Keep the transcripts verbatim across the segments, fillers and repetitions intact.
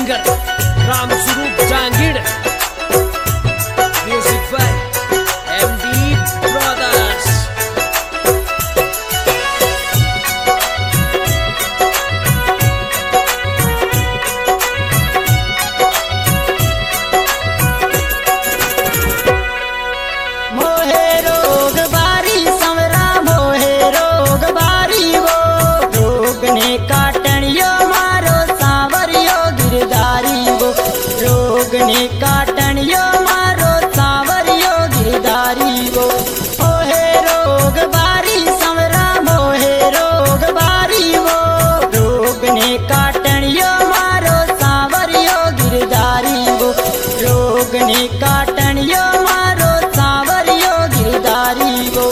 Singer Ram Swaroop Jangid, music by MD brothers. मोहे रोग बारी संवरा मोहे रोग बारी वो रोग ने काटणियो मारो सांवरियो गिरधारी वो रोग ने काटणियो मारो सांवरियो गिरधारी वो मोहे रोग बारी संवरा मोहे रोग बारी वो रोग ने काटणियो मारो सांवरियो गिरधारी वो रोग ने काटणियो मारो सांवरियो गिरधारी वो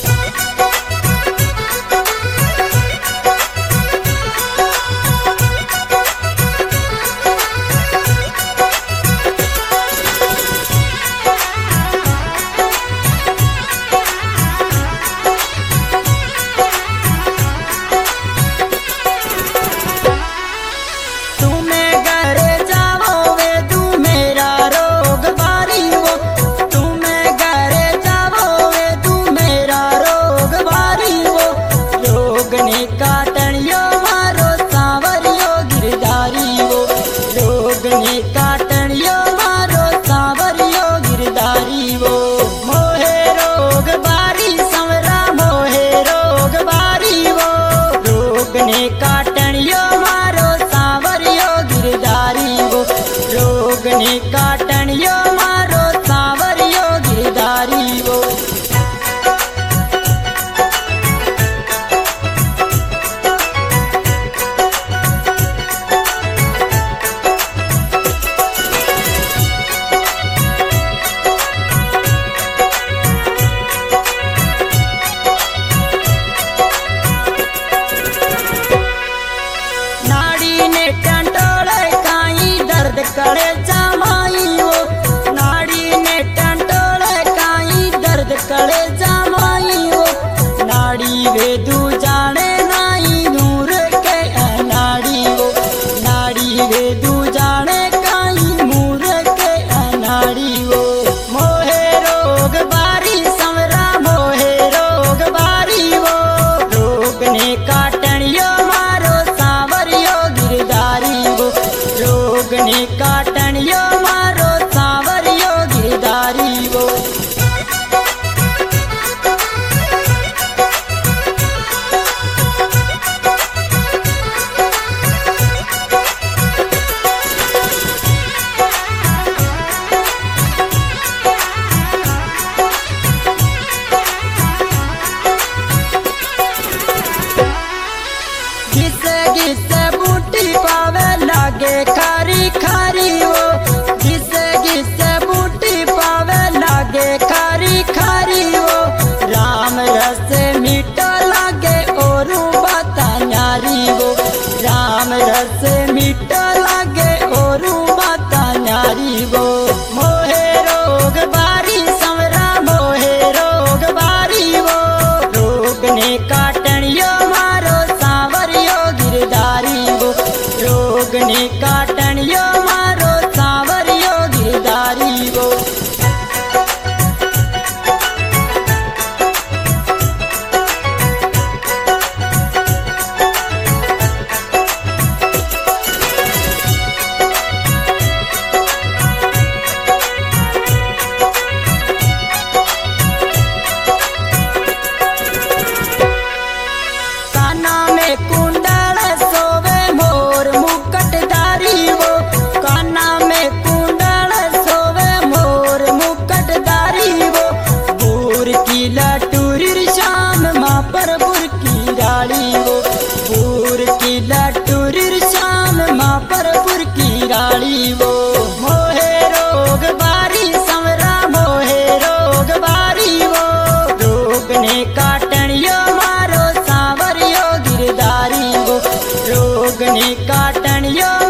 काटणियो मारो सांवरियो गिरधारी वो रोग ने काटणियो मारो सांवरियो गिरधारी वो मोहे रोग बारी संवरा मोहे रोग बारी वो रोग ने काटणियो मारो सांवरियो गिरधारी वो रोग ने काटणियो मारो सांवरियो गिरधारी वो करे जमाई वो नाड़ी ने टंटोले काई दर्द करे जमाई वो नाड़ी वे दू जाने नाई नूर के नाड़ी वो नाड़ी वे दू जाने काई मूर के नाड़ी वो मोहे रोग बारी संवरा मोहे रोग बारी वो रोग ने काटणियो मारो सांवरियो गिरधारी वो रोग ने काटणियो मारो सांवरियो गिरधारी वो घिसे घिसे बूटी पावे लागे खारी खारी वो घिसे घिसे बूटी पावे लागे खारी खारी वो राम रस मीठा लागे ओरू बाता न्यारी वो राम रस मीठा लागे ओरू बाता न्यारी वो मोहे रोग बारी संवरा मोहे रोग बारी वो रोग ने काटणियो मारो सांवरियो गिरधारी वो रोग ने काटणियो मारो सांवरियो गिरधारी वो काना में कुंडल सोवे मोर मुकटधारी वो काना में कुंडल सोवे मोर मुकटधारी वो बूर की लटूरी शाम माँ पर बुर की राड़ी वो बूर की लटूरी शाम माँ पर बुर की राड़ी वो मोहे रोग बारी संवरा मोहे रोग बारी वो रोग ने काटणियो मारो सांवरियो गिरधारी वो रोग ने काटणियो